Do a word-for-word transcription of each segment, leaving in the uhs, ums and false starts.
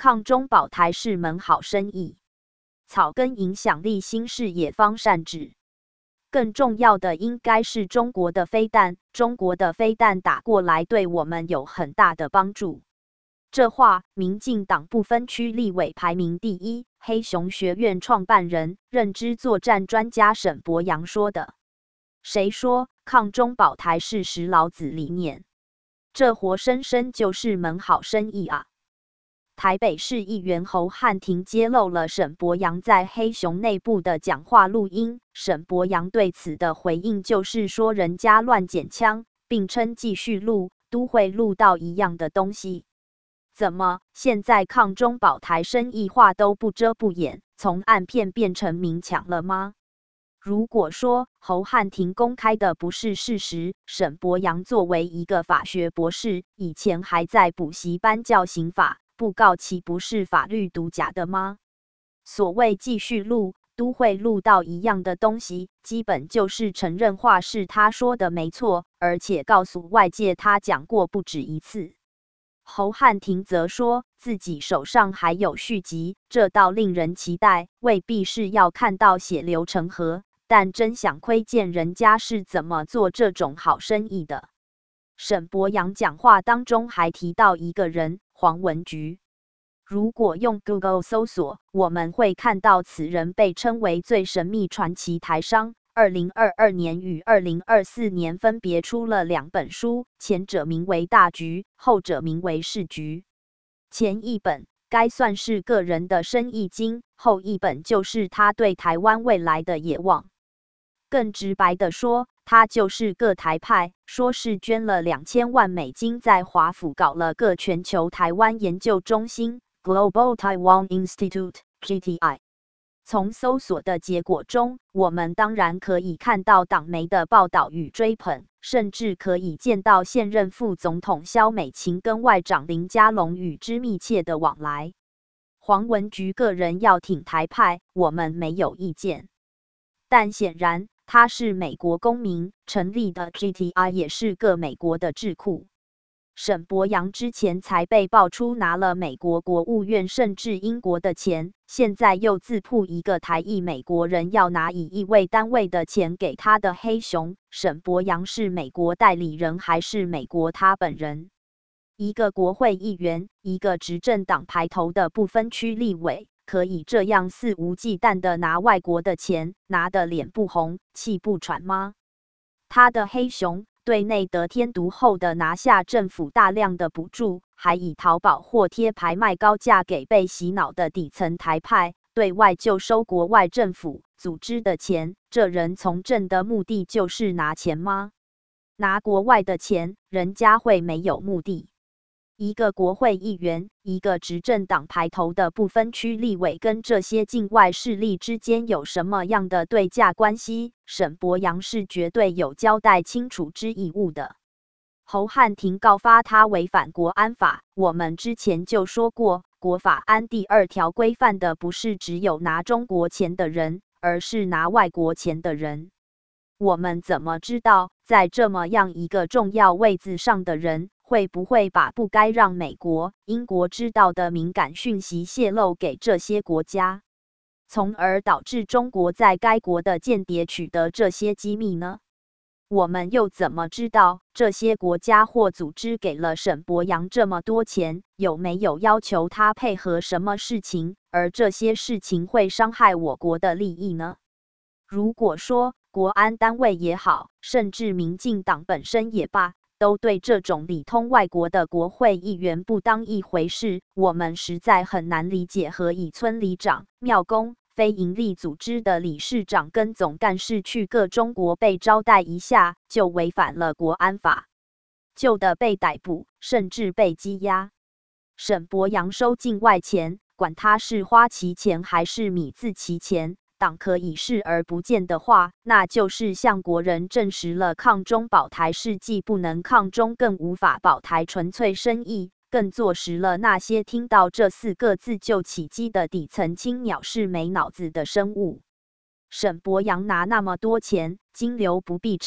抗中保台是门好生意，草根影响力新事野方善治。更重要的应该是中国的飞弹，中国的飞弹打过来对我们有很大的帮助。这话，民进党不分区立委排名第一，黑熊学院创办人、认知作战专家沈伯洋说的。谁说抗中保台是时老子理念？这活生生就是门好生意啊！台北市议员侯汉廷揭露了沈伯洋在黑熊内部的讲话录音。沈伯洋对此的回应就是说人家乱捡枪，并称继续录都会录到一样的东西。怎么现在抗中保台生意话都不遮不掩，从暗骗变成明抢了吗？如果说侯汉廷公开的不是事实，沈伯洋作为一个法学博士，以前还在补习班教刑法，布告岂不是法律读假的吗？所谓继续录都会录到一样的东西，基本就是承认话是他说的没错，而且告诉外界他讲过不止一次。侯汉廷则说自己手上还有续集，这倒令人期待，未必是要看到血流成河，但真想窥见人家是怎么做这种好生意的。沈伯洋讲话当中还提到一个人，黄文菊。如果用 Google 搜索，我们会看到此人被称为最神秘传奇台商。二零二二年与二零二四年分别出了两本书，前者名为《大局》，后者名为《市局》。前一本该算是个人的生意经，后一本就是他对台湾未来的野望。更直白的说，他就是个台派，说是捐了两千万美金在华府搞了个全球台湾研究中心 Global Taiwan Institute G T I。从搜索的结果中，我们当然可以看到党媒的报道与追捧，甚至可以见到现任副总统萧美琴跟外长林佳龙与之密切的往来。黄文菊个人要挺台派，我们没有意见，但显然他是美国公民，成立的 G T I 也是个美国的智库。沈伯洋之前才被爆出拿了美国国务院甚至英国的钱，现在又自曝一个台裔美国人要拿以亿为单位的钱给他的黑熊。沈伯洋是美国代理人还是美国他本人？一个国会议员，一个执政党排头的不分区立委，可以这样肆无忌惮的拿外国的钱，拿得脸不红气不喘吗？他的黑熊对内得天独厚的拿下政府大量的补助，还以淘宝或贴牌卖高价给被洗脑的底层台派，对外就收国外政府组织的钱。这人从政的目的就是拿钱吗？拿国外的钱，人家会没有目的？一个国会议员，一个执政党排头的不分区立委，跟这些境外势力之间有什么样的对价关系？沈伯洋是绝对有交代清楚之义务的。侯汉廷告发他违反国安法，我们之前就说过，国法安第二条规范的不是只有拿中国钱的人，而是拿外国钱的人。我们怎么知道，在这么样一个重要位置上的人，会不会把不该让美国、英国知道的敏感讯息泄露给这些国家，从而导致中国在该国的间谍取得这些机密呢？我们又怎么知道这些国家或组织给了沈伯洋这么多钱，有没有要求他配合什么事情，而这些事情会伤害我国的利益呢？如果说国安单位也好，甚至民进党本身也罢，都对这种里通外国的国会议员不当一回事，我们实在很难理解何以村里长、庙公、非营利组织的理事长跟总干事去各中国被招待一下，就违反了国安法，就的被逮捕，甚至被羁押。沈伯洋收境外钱，管他是花旗钱还是米字旗钱，党可以视而不见的话，那就是向国人证实了抗中保台是既不能抗中更无法保台纯粹生意，更坐实了那些听到这四个字就起鸡的底层青鸟是没脑子的生物。沈伯洋拿那么多钱，金流不必查，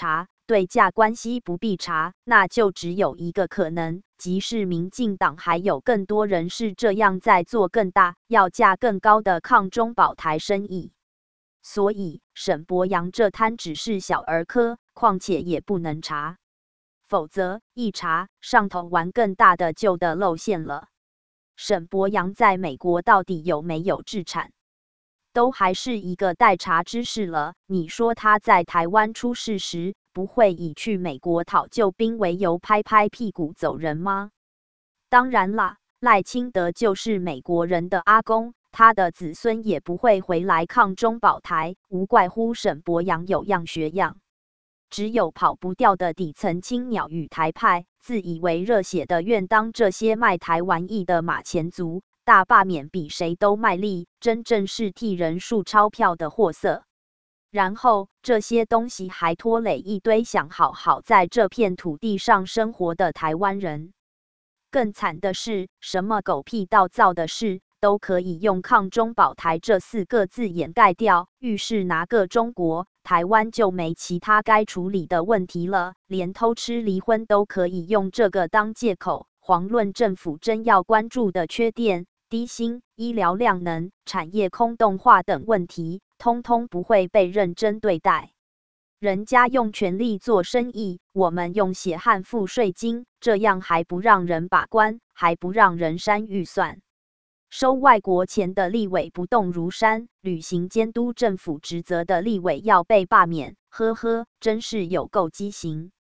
对价关系不必查，那就只有一个可能，即是民进党还有更多人是这样在做更大、要价更高的抗中保台生意。所以沈伯洋这摊只是小儿科，况且也不能查，否则一查上头玩更大的就得露馅了。沈伯洋在美国到底有没有置产，都还是一个待查之事了。你说他在台湾出事时，不会以去美国讨救兵为由拍拍屁股走人吗？当然啦，赖清德就是美国人的阿公，他的子孙也不会回来抗中保台，无怪乎沈伯洋有样学样。只有跑不掉的底层青鸟与台派，自以为热血的愿当这些卖台湾义的马前卒，大罢免比谁都卖力，真正是替人数钞票的货色。然后这些东西还拖累一堆想好好在这片土地上生活的台湾人。更惨的是，什么狗屁倒灶的事都可以用抗中保台这四个字掩盖掉，遇事拿个中国，台湾就没其他该处理的问题了，连偷吃离婚都可以用这个当借口。遑论政府真要关注的缺电、低薪、医疗量能、产业空洞化等问题，通通不会被认真对待。人家用权力做生意，我们用血汗付税金，这样还不让人把关，还不让人删预算。收外国钱的立委不动如山，履行监督政府职责的立委要被罢免，呵呵，真是有够畸形。